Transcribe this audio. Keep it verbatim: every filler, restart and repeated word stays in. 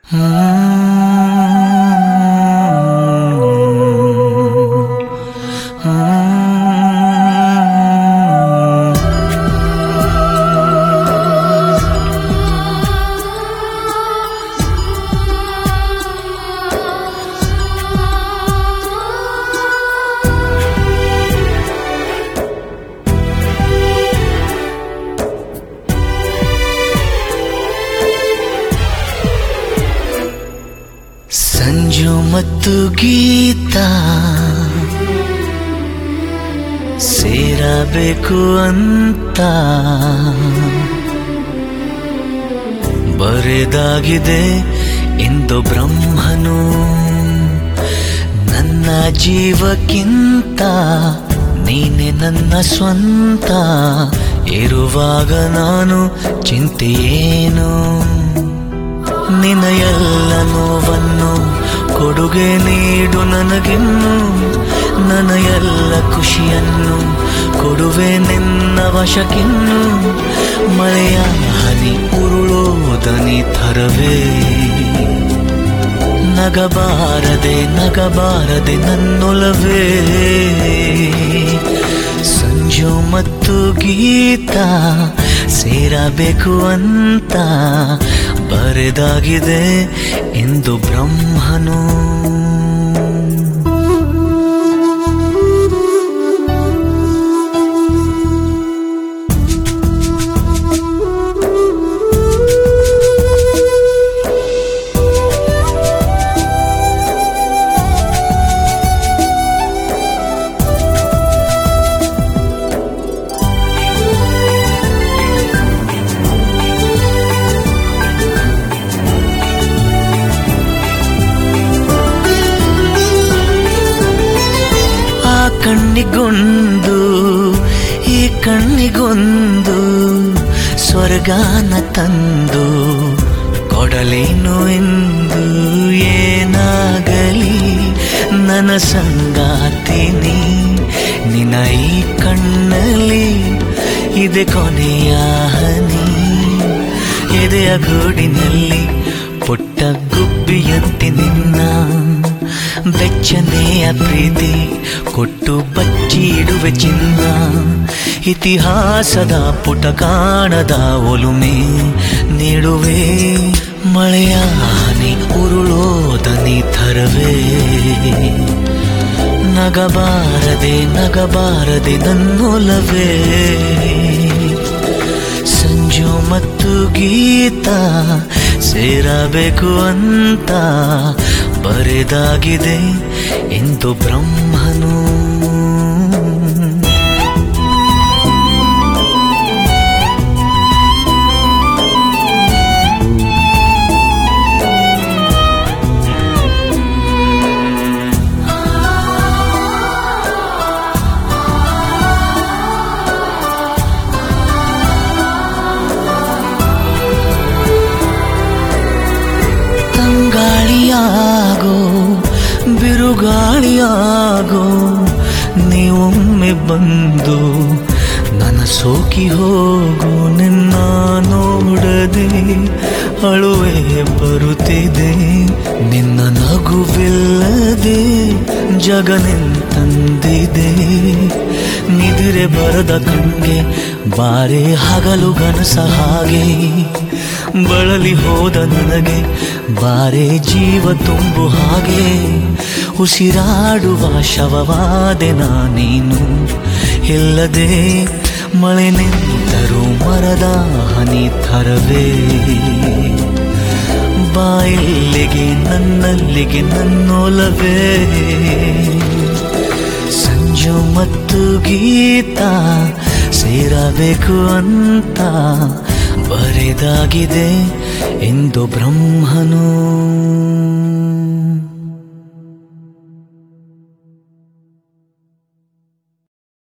ಸಂಜು ಮತ್ತು ಗೀತಾ ಸೇರಬೇಕು ಅಂತ ಬರೆದಾಗಿದೆ ಇಂದು ಬ್ರಹ್ಮನು. ನನ್ನ ಜೀವಕ್ಕಿಂತ ನೀನೆ ನನ್ನ ಸ್ವಂತ ಇರುವಾಗ ನಾನು ಚಿಂತೆಯೇನು. ನಿನ್ನ ಎಲ್ಲ ನೋವನ್ನು ಕೊಡುಗೆ ನೀಡು ನನಗಿನ್ನು. ನನ್ನ ಎಲ್ಲ ಖುಷಿಯನ್ನು ಕೊಡುವೆ ನಿನ್ನ ವಶಕ್ಕಿನ್ನು. ಮಳೆಯ ಹನಿ ಉರುಳೋದನಿ ಥರವೇ ನಗಬಾರದೆ ನಗಬಾರದೆ ನನ್ನೊಲವೇ. ಸಂಜು ಮತ್ತು ಗೀತಾ ಸೇರಬೇಕು ಅಂತ ಬರೆದಾಗಿದೆ ಇಂದು ಬ್ರಹ್ಮನು. ಕಣ್ಣಿಗೊಂದು ಈ ಕಣ್ಣಿಗೊಂದು ಸ್ವರ್ಗಾನ ತಂದು ಕೊಡಲೇನು ಎಂದು. ಏನಾಗಲಿ ನನ್ನ ಸಂಗಾತಿನಿ ನಿನ್ನ ಈ ಕಣ್ಣಲ್ಲಿ ಇದೆ ಕೊನೆಯ ಹನಿ. ಎದೆಯ ಗೂಡಿನಲ್ಲಿ ಪುಟ್ಟ ಗುಬ್ಬಿಯಂತೆ ನಿನ್ನ ಬೆಚ್ಚನೆಯ ಪ್ರೀತಿ ಕೊಟ್ಟು ಬಚ್ಚಿಡುವೆ ಚಿನ್ನ. ಇತಿಹಾಸದ ಪುಟ ಕಾಣದ ಒಲುಮೆ ನೀಡುವೆ. ಮಳೆಯ ಹನಿ ಉರುಳೋದನಿ ಥರವೇ ನಗಬಾರದೆ ನಗಬಾರದೆ ನನ್ನೊಲವೇ. ಸಂಜು ಮತ್ತು ಗೀತಾ ಸೇರಬೇಕು ಅಂತ ಬರೆದಾಗಿದೆ ಇಂದು ಬ್ರಹ್ಮನು. ತಂಗಾಳಿಯಾಗೋ ಬಿರುಗಾಳಿಯಾಗೋ ನೀವೊಮ್ಮೆ ಬಂದು ನನ್ನ ಸೋಕಿ ಹೋಗು. ನಿನ್ನ ನೋಡದೆ ಅಳುವೆ ಬರುತ್ತಿದೆ. ನಿನ್ನ ನಗುವಿಲ್ಲದೆ ಜಗನೆಂತಂದಿದೆ. ನಿದ್ರೆ ಬರದ ಕಣ್ಗೆ ಬಾರೆ ಹಗಲು ಗನಸ ಹಾಗೆ. ಬಳಲಿ ಹೋದ ನನಗೆ ಬಾರೆ ಜೀವ ತುಂಬು ಹಾಗೆ. ಉಸಿರಾಡುವ ಶವವಾದೆ ನಾನೇನು ಇಲ್ಲದೆ. ಮಳೆ ನಿಂತರೂ ಮರದ ಹನಿ ಥರವೇ ಬಾಯಿಲ್ಲಿಗೆ ನನ್ನಲ್ಲಿಗೆ ನನ್ನೊಲವೇ. ಸಂಜು ಮತ್ತು ಗೀತಾ ಸೇರಬೇಕು ಅಂತ ಬರೆದಾಗಿದೆ ಇಂದು ಬ್ರಹ್ಮನು.